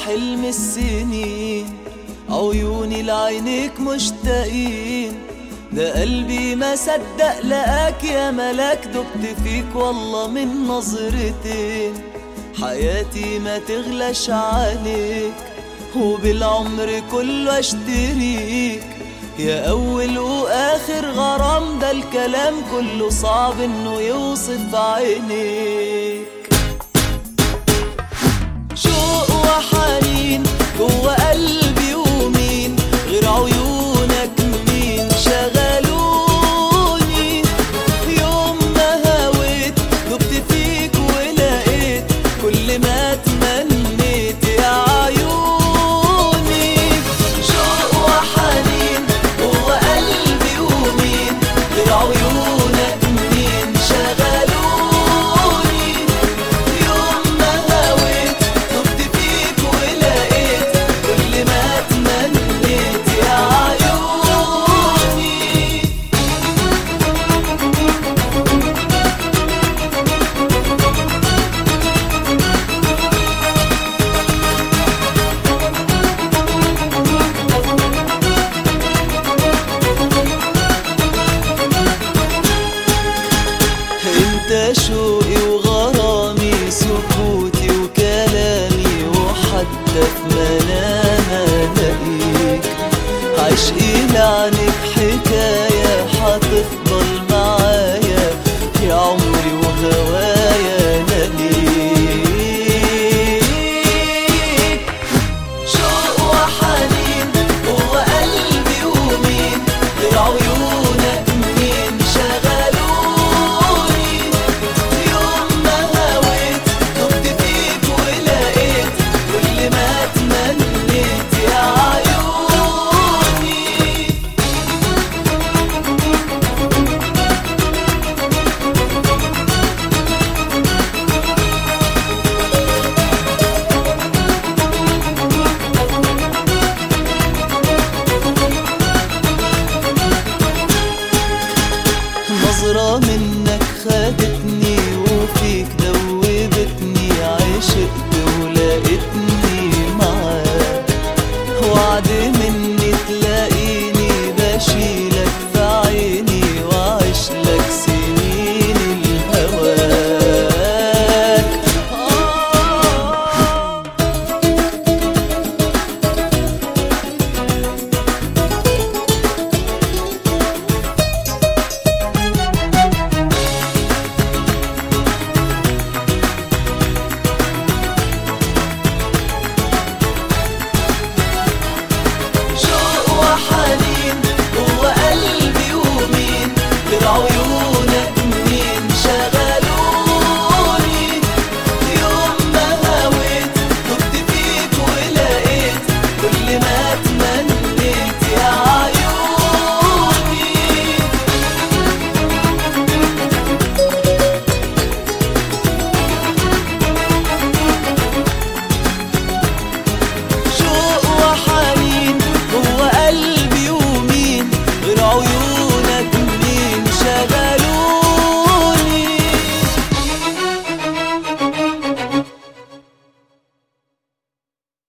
حلم السنين، عيوني لعينيك مشتاقين، ده قلبي ما صدق لقاك يا ملاك، دبت فيك والله من نظرتين، حياتي ما تغلاش عليك وبالعمر كله اشتريك، يا أول وآخر غرام، ده الكلام كله صعب إنه يوصف عينيك. شوق وحنين جوا قلبي ومين غير عيونك، مين شغلوني يوم ما هويت، دبت فيك ولقيت كل ما تمنيت يا عيوني. شوق وحنين جوا قلبي ومين غير عيونك، مين شغلوني يوم ما هويت، دبت فيك ولقيت كل ما تمنيت يا عيوني. انت شوقي وغرامي، سكوتي وكلامي، وحتى في منامي الاقيك، عشقي لعنك حكاية حتفضل معايا يا عمري وهوايا ليك. شوق وحنين جوا قلبي ومين غير عيونك، مين شغلوني يوم ما هويت، دبت فيك ولقيت كل ما تمنيت يا عيوني. نظرة منك خدتني وفيك دوبتني، عشقت ولقيتني معاك، وعد مني تلاقيني بشيلك في عيني وعشلك سنين الهواك. شوق وحنين جوا قلبي ومين غير عيونك، مين شغلوني يوم ما هويت، دبت فيك ولقيت كل ما تمنيت